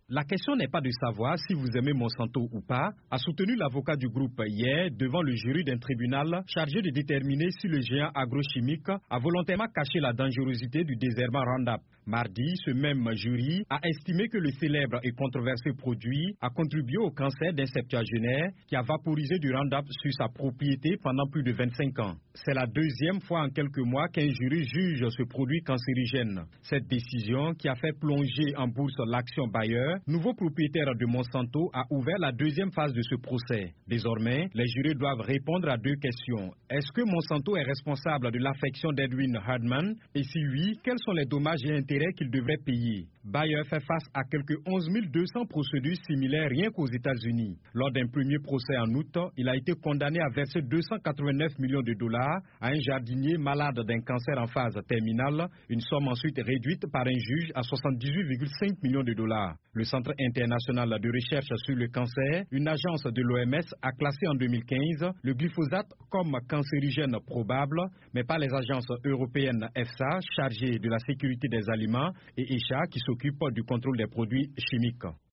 La question n'est pas de savoir si vous aimez Monsanto ou pas, a soutenu l'avocat du groupe hier devant le jury d'un tribunal chargé de déterminer si le géant agrochimique a volontairement caché la dangerosité du désherbant Roundup. Mardi, ce même jury a estimé que le célèbre et controversé produit a contribué au cancer d'un septuagénaire qui a vaporisé du Roundup sur sa propriété pendant plus de 25 ans. C'est la deuxième fois en quelques mois qu'un jury juge ce produit cancérigène. Cette décision, qui a fait plonger en bourse l'action Bayer, nouveau propriétaire de Monsanto, a ouvert la deuxième phase de ce procès. Désormais, les jurés doivent répondre à deux questions. Est-ce que Monsanto est responsable de l'affection d'Edwin Hardman? Et si oui, quels sont les dommages et intérêts qu'il devrait payer? Bayer fait face à quelques 11 200 procédures similaires rien qu'aux États-Unis. Lors d'un premier procès en août, il a été condamné à verser 289 millions de dollars à un jardinier malade d'un cancer en phase terminale, une somme ensuite réduite par un juge à 78,5 millions de dollars. Le Centre international de recherche sur le cancer, une agence de l'OMS, a classé en 2015 le glyphosate comme cancérigène probable, mais pas les agences européennes EFSA, chargées de la sécurité des aliments, et ECHA, qui s'occupe du contrôle des produits chimiques.